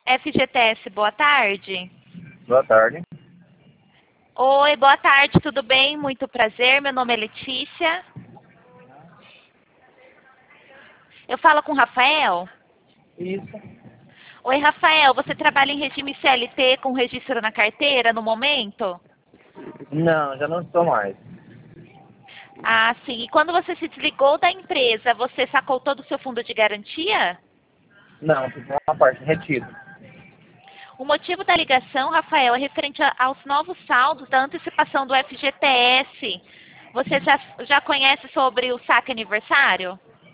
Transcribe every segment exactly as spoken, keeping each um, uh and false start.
F G T S, boa tarde. Boa tarde. Oi, boa tarde, tudo bem? Muito prazer, meu nome é Letícia. Eu falo com o Rafael? Isso. Oi, Rafael, você trabalha em regime C L T com registro na carteira no momento? Não, já não estou mais. Ah, sim. E quando você se desligou da empresa, você sacou todo o seu fundo de garantia? Não, fiz uma parte retida. O motivo da ligação, Rafael, é referente a- aos novos saldos da antecipação do F G T S. Você já, já conhece sobre o saque aniversário?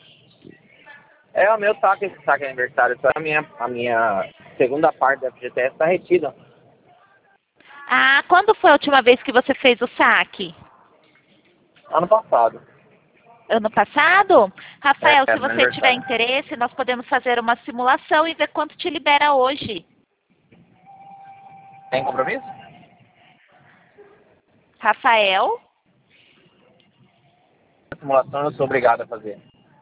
É o meu saque, esse saque aniversário. Só a minha, a minha segunda parte da F G T S está retida. Ah, quando foi a última vez que você fez o saque? Ano passado. Ano passado? Rafael, É, se no você tiver aniversário. interesse, nós podemos fazer uma simulação e ver quanto te libera hoje. Tem compromisso? Rafael? A simulação eu sou obrigado a fazer.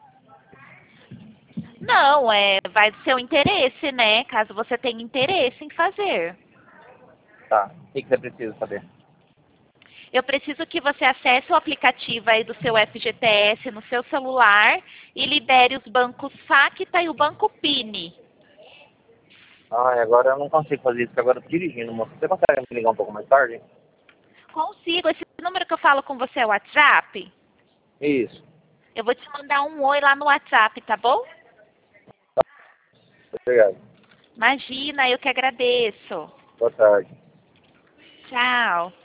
Não, é, vai do seu interesse, né? Caso você tenha interesse em fazer. Tá. O que que você precisa saber? Eu preciso que você acesse o aplicativo aí do seu F G T S no seu celular e libere os bancos Facta e o Banco Pini. Ai, agora eu não consigo fazer isso, porque agora eu tô dirigindo, moço. Você consegue me ligar um pouco mais tarde? Consigo. Esse número que eu falo com você é o WhatsApp? Isso. Eu vou te mandar um oi lá no WhatsApp, tá bom? Obrigado. Imagina, eu que agradeço. Boa tarde. Tchau.